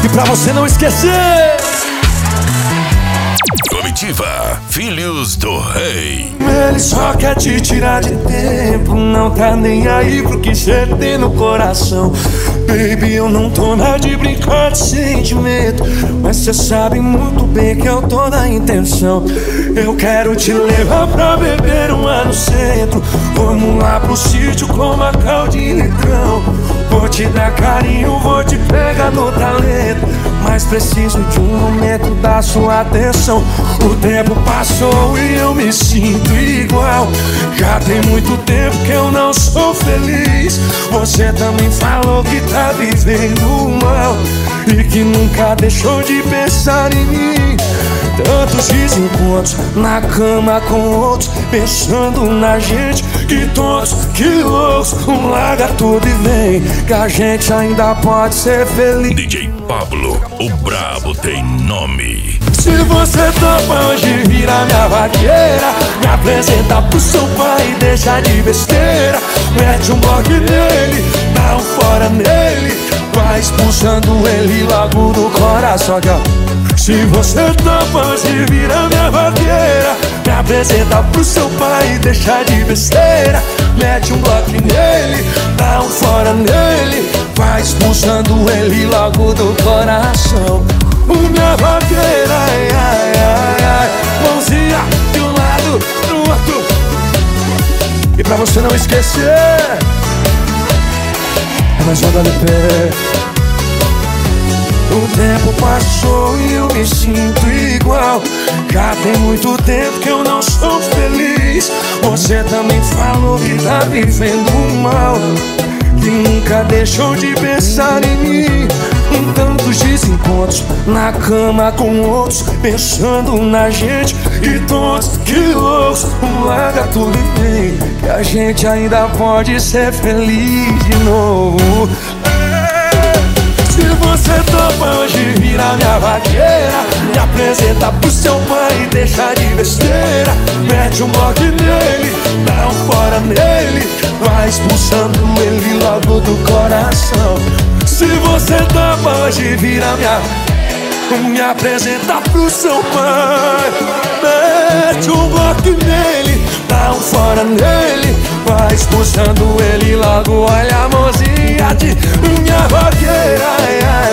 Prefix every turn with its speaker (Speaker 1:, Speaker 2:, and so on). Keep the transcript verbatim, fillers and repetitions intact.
Speaker 1: E pra você não esquecer,
Speaker 2: Comitiva Filhos do Rei.
Speaker 1: ele só quer te tirar de tempo, não tá nem aí pro que cê tem no coração. Baby, eu não tô na de brincar de sentimento, mas cê sabe muito bem que eu tô na intenção. Eu quero te levar pra beber uma no centro, vamos lá pro sítio com Macau de litrão. Vou te dar carinho, vou te pegar no talento, mas preciso de um momento da sua atenção. O tempo passou e eu me sinto igual. Já tem muito tempo que eu não sou feliz. Você também falou que tá vivendo mal e que nunca deixou de pensar em mim. Tantos desencontros na cama com outros, pensando na gente. Que tontos, que loucos, larga tudo e vem, que a gente ainda pode ser feliz.
Speaker 2: D J Pablo, o brabo tem nome.
Speaker 1: Se você topa hoje virar minha vaqueira, me apresenta pro seu pai e deixa de besteira. Mete um bloco nele, dá um fora nele, vai expulsando ele logo do coração. Se você topa hoje virar minha vaqueira, me apresenta pro seu pai e deixa de besteira. Mete um bloco nele, dá um fora nele, vai expulsando ele logo do coração. O minha vaqueira, ai, ai, ai, ai, mãozinha de um lado do outro. E pra você não esquecer, é mais uma do L P. O tempo passou e eu me sinto igual. Já tem muito tempo que eu não sou feliz. Você também falou que tá vivendo mal, que nunca deixou de pensar em mim. Em tantos desencontros na cama com outros, pensando na gente. E todos que loucos, larga tudo e vem, que a gente ainda pode ser feliz de novo. Se você topa hoje virar minha vaqueira, me apresenta pro seu pai e deixa de besteira. Mete um bloco nele, dá um fora nele, vai expulsando ele logo do coração. Se você topa hoje virar minha, me apresenta pro seu pai, mete um bloco nele, dá um fora nele, vai expulsando ele logo. Olha a mãozinha de minha vaqueira, ai, ai,